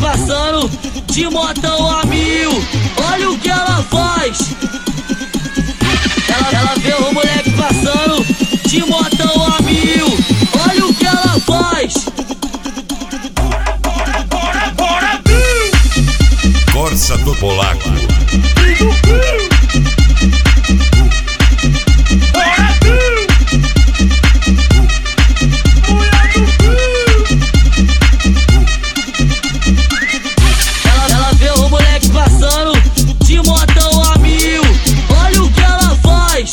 passando de motão a mil. Olha o que ela faz. Ela vê o moleque passando de motão a mil. Olha o que ela faz. Corsa do Polaco. Ela vê o moleque passando de motão a mil. Olha o que ela faz.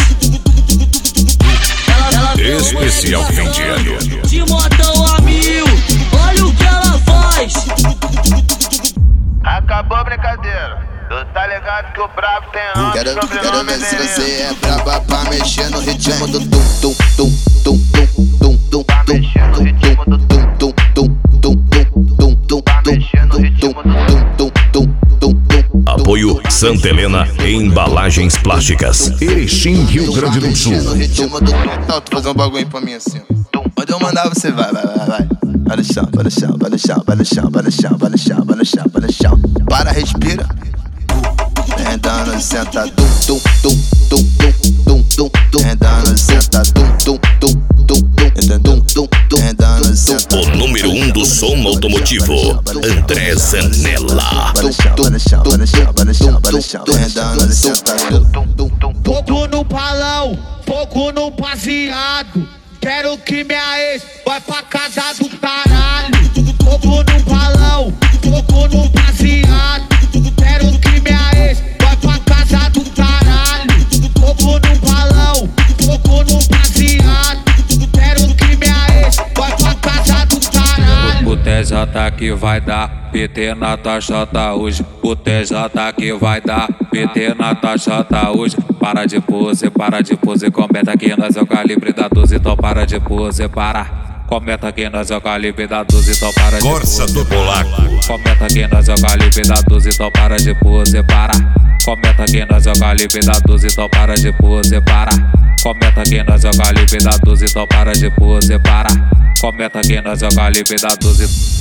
Ela vê Especial o moleque fim de ano. passando de motão a mil. Olha o que ela faz. Acabou a brincadeira. Tu tá ligado que o brabo tem nome. Quero ver se você é braba pra mexer no ritmo do tum tum tum tum tum tum tum Mexer no ritmo do tum tum tum tum tum tum mexer no ritmo do Apoio Santa Helena Embalagens Plásticas, Erechim, Rio Grande do Sul. no ritmo do tum. Tu fazer um bagulho pra mim assim. Onde eu mandar você vai. Vai no chão, vai no chão, vai no chão, vai no chão, vai no chão, vai no chão, vai no chão, vai no chão. Para, respira. Vem dando, senta, tum tum tum tum tum tum tum. Vem dando, senta, tum tum tum tum tum tum tum. Vem dando, senta. O número 1 do som automotivo, André Zanella. Vai no chão, vai no chão, vai no chão, vai no chão, vai no chão. Vem dando, senta, tum tum. Fogo no balão, fogo no baseado. Quero que minha ex vai pra casa do caralho. Fogo no balão, fogo no baseado. Quero que minha ex vai pra casa do caralho. Fogo no balão, fogo no baseado. Quero que minha ex vai pra casa do caralho. O TJ que vai dar PT na taxota hoje. O TJ que vai dar PT na taxota hoje. Para de pose, comenta que nós é o calibre da 12, então para de pose, para. Comenta que nós é o calibre da 12, então para de pose. Corsa do Polaco. Comenta que nós é o calibre da 12, então para de pose, para. Comenta que nós é o calibre da 12, então para de pose, para. Comenta que nós é o calibre da 12, então para de pose, para. Comenta que nós é o calibre da 12.